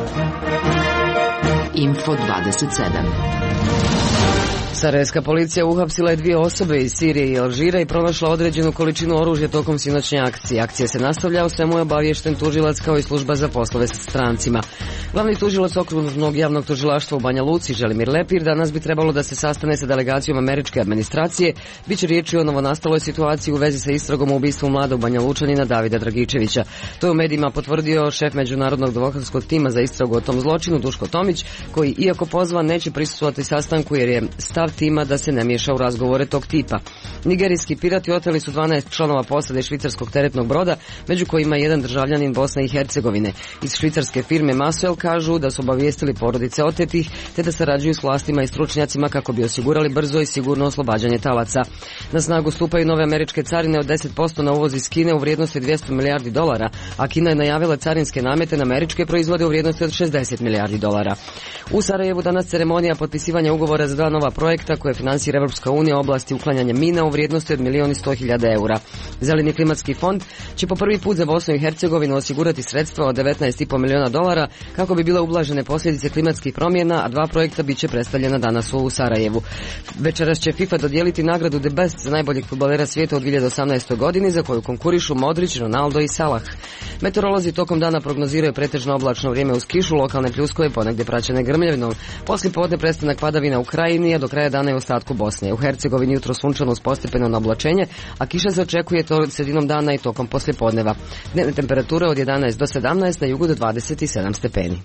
Info 27. Sarajevska policija uhapsila je 2 osobe iz Sirije i Alžira i pronašla određenu količinu oružja tokom sinoćnje akcije. Akcija se nastavlja, o svemu je obaviješten tužilac kao i služba za poslove sa strancima. Glavni tužilac Okružnog javnog tužilaštva u Banja Luci, Želimir Lepir, danas bi trebalo da se sastane sa delegacijom američke administracije. Biće riječi o novonastaloj situaciji u vezi sa istragom o ubistvu mladog Banja Lučanina Davida Dragičevića. To je u medijima potvrdio šef međunarodnog advokatskog tima za istragu o tom zločinu Duško Tomić, koji iako pozvan neće prisustvovati sastanku jer je stav tima da se ne miješa u razgovore tog tipa. Nigerijski pirati oteli su 12 članova posade švicarskog teretnog broda, među kojima je jedan državljanin Bosne i Hercegovine. Iz švicarske firme Masuel kažu da su obavijestili porodice otetih, te da sarađuju s vlastima i stručnjacima kako bi osigurali brzo i sigurno oslobađanje talaca. Na snagu stupaju nove američke carine od 10% na uvoz iz Kine u vrijednosti $200 milijardi, a Kina je najavila carinske namete na američke proizvode u vrijednosti od $60 milijardi. U Sarajevu danas ceremonija potpisivanja ugovora za 2 nova projekta koje finansira Evropska unija u oblasti uklanjanja mina u vrijednosti od €1.100.000. Zeleni klimatski fond će po prvi put za Bosnu i Hercegovinu osigurati sredstva od $19,5 miliona kako bi bile ublažene posljedice klimatskih promjena, a 2 projekta biće predstavljena danas u Sarajevu. Večeras će FIFA dodijeliti nagradu The Best za najboljeg fudbalera svijeta u 2018. godini za koju konkurišu Modrić, Ronaldo i Salah. Meteorolozi tokom dana prognoziraju pretežno oblačno vrijeme uz kišu, lokalne pljuskove ponegdje praćene grmljavinom. Poslije podne prestanak padavina u Krajini, a do kraja dana i u ostatku Bosne. U Hercegovini jutro sunčano uz postepeno oblačenje, a kiša se očekuje sredinom dana i tokom poslijepodneva. Dnevne temperature od 11 do 17, na jugu do 27 stepeni.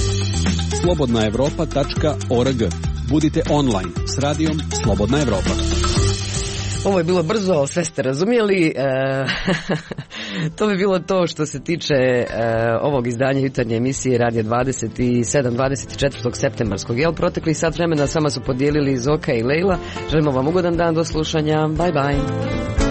slobodnaevropa.org. Budite online s radijom Slobodna Evropa. Ovo je bilo brzo, sve ste razumjeli. To bi bilo to što se tiče ovog izdanja jutarnje emisije Radio 27 24. septembarskog. Protekli sat vremena s vama su podijelili Zoka i Lejla. Želimo vam ugodan dan, do slušanja. Bye bye.